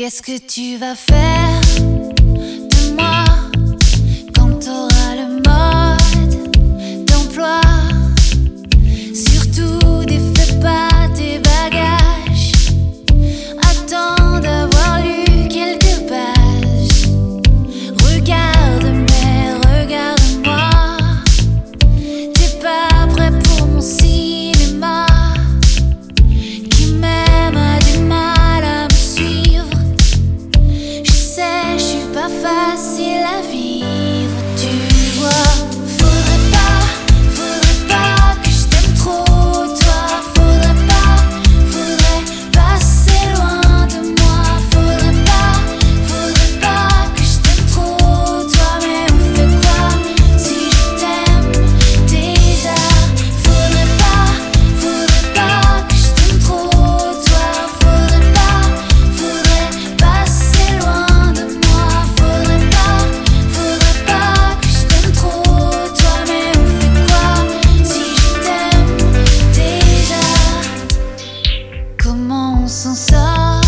Qu'est-ce que tu vas faire de moi quand t'auras le mode d'emploi? Surtout défais pas tes bagages, attends d'avoir lu quelques pages. Regarde mais regarde-moi, t'es pas prêt pour mon cinéma. Qui m'aime a du mal à me suivre. Je sais, je suis pas facile à vivre, tu vois. Faudrait pas que je t'aime trop, toi. Faudrait pas passer loin de moi. Faudrait pas que je t'aime trop, toi. Mais on fait quoi si je t'aime déjà? Faudrait pas que je t'aime trop, toi. Faudrait passer loin de moi. Faudrait pas que je t'aime trop, toi. Mais on fait quoi si je t'aime déjà? Comment on s'en sortira?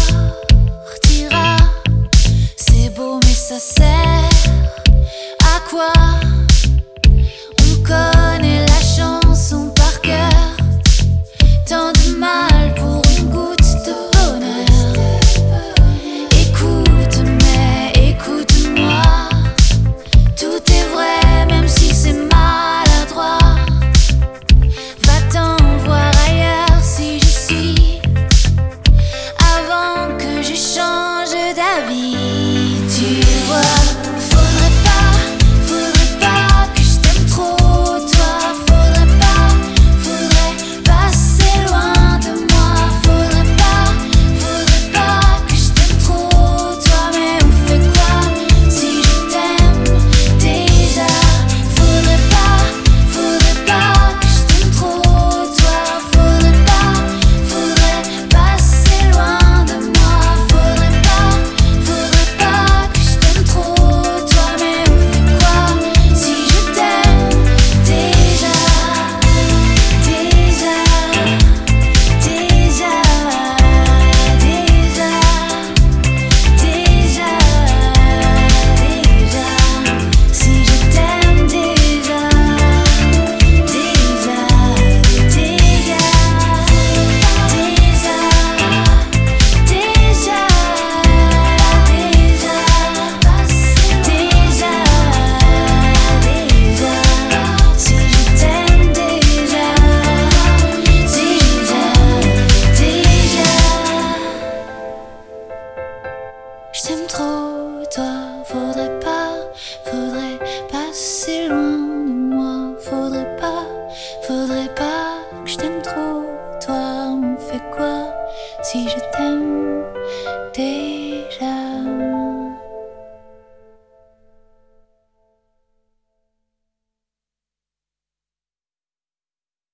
C'est beau mais ça sert à quoi? On connaît la chanson par cœur. Tant de mal pour une goutte de bonheur. Écoute, mais écoute-moi. Tout est vrai, même si c'est maladroit. Va-t'en voir ailleurs si je suis, avant que je change d'avis, tu vois. Faudrait pas que je t'aime trop, toi. Faudrait passer loin de moi. Faudrait pas que je t'aime trop, toi. Mais on fait quoi si je t'aime déjà? Faudrait pas que je t'aime trop, toi. Faudrait passer loin de moi. Faudrait pas que je t'aime trop, toi. Mais on fait quoi si je t'aime déjà? Si je t'aime déjà, je t'aime trop, toi. Faudrait passer loin de moi. Faudrait pas que je t'aime trop, toi. On fait quoi si je t'aime déjà?